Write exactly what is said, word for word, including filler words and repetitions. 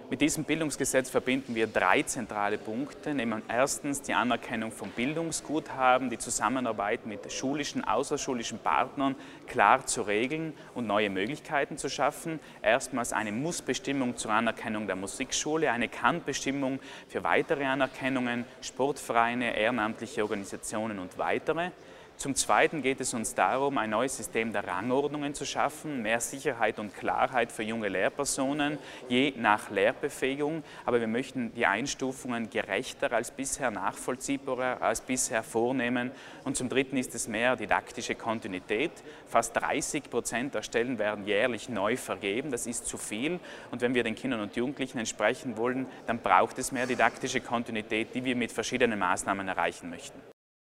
Mit diesem Bildungsgesetz verbinden wir drei zentrale Punkte, nämlich erstens die Anerkennung von Bildungsguthaben, die Zusammenarbeit mit schulischen, außerschulischen Partnern klar zu regeln und neue Möglichkeiten zu schaffen. Erstmals eine Mussbestimmung zur Anerkennung der Musikschule, eine Kannbestimmung für weitere Anerkennungen, Sportvereine, ehrenamtliche Organisationen und weitere. Zum Zweiten geht es uns darum, ein neues System der Rangordnungen zu schaffen, mehr Sicherheit und Klarheit für junge Lehrpersonen, je nach Lehrbefähigung. Aber wir möchten die Einstufungen gerechter als bisher, nachvollziehbarer als bisher vornehmen. Und zum Dritten ist es mehr didaktische Kontinuität. Fast dreißig Prozent der Stellen werden jährlich neu vergeben. Das ist zu viel. Und wenn wir den Kindern und Jugendlichen entsprechen wollen, dann braucht es mehr didaktische Kontinuität, die wir mit verschiedenen Maßnahmen erreichen möchten.